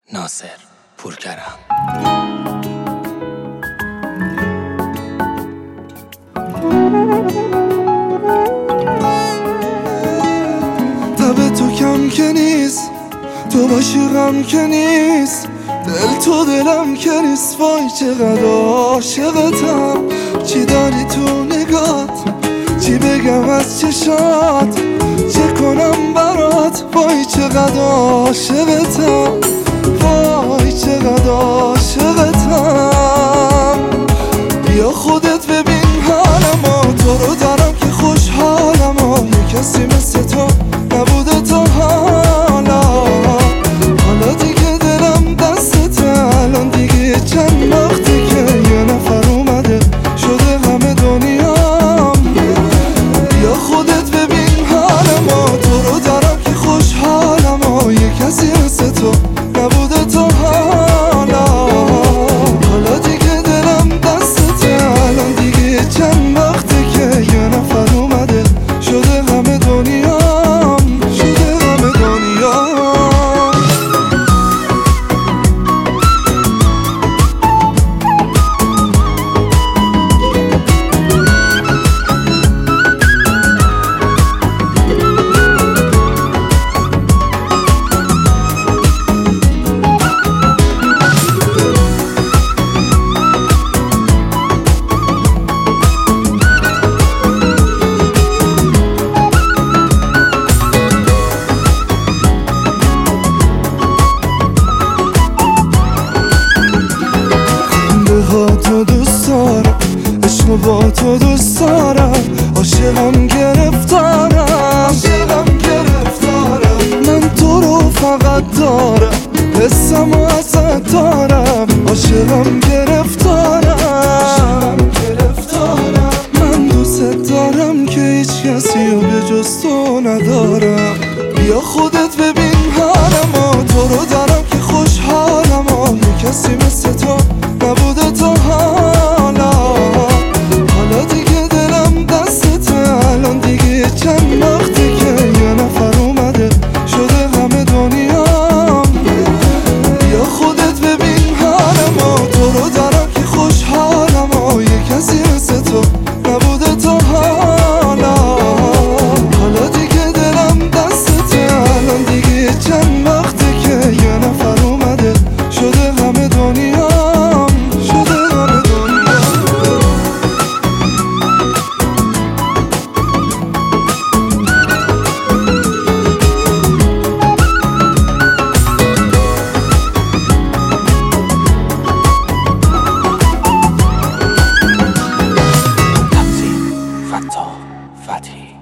ناصر پورکرم. تب تو کم که نیست، تو باشی غم که نیست، دل تو دلم که نیست. وای چقدر عاشقتم، چی داری تو نگات، چی بگم از چشات، چه کنم برات. وای چقدر عاشقتم، وای چقدر عاشقتم. بیا خودت ببین حالمو، تو رو دارم که خوشحالمو. یه کسی مثل تو نبوده تا حالا. حالا دیگه دلم دستته، الان دیگه چند وقته که یه نفر اومده شده همه دنیام. بیا خودت ببین حالمو، تو رو دارم که خوشحالمو. یه کسی مثل تو نبوده تا حالا. حالا دیگه دلم دستته، الان دیگه چند وقته که یه نفر اومده شده همه دنیام، شده همه دنیام. تو دوست دارم، عشق با تو دوست دارم. عاشقم گرفتارم، عاشقم گرفتارم. من تو رو فقط دارم، حسم و ازت دارم. عاشقم گرفتارم، عاشقم گرفتارم. من دوست دارم که هیچ کسی رو به جز تو ندارم. بیا خودت ببین حالمو، تو رو دارم که خوشحالمو. یه کسی مثل تو نبوده تا حالا. حالا دیگه دلم دستته، الان دیگه چند وقته که یه نفر اومده شده همه دنیام. بیا خودت ببین حالمو، تو رو دارم که خوشحالمو. یه کسی مثل تو نبوده تا حالا. حالا دیگه دلم دستته، الان دیگه چند وقته که یه نفر اومده شده همه دنیام، شده همه دنیام. تمثیل فتاح فتحی.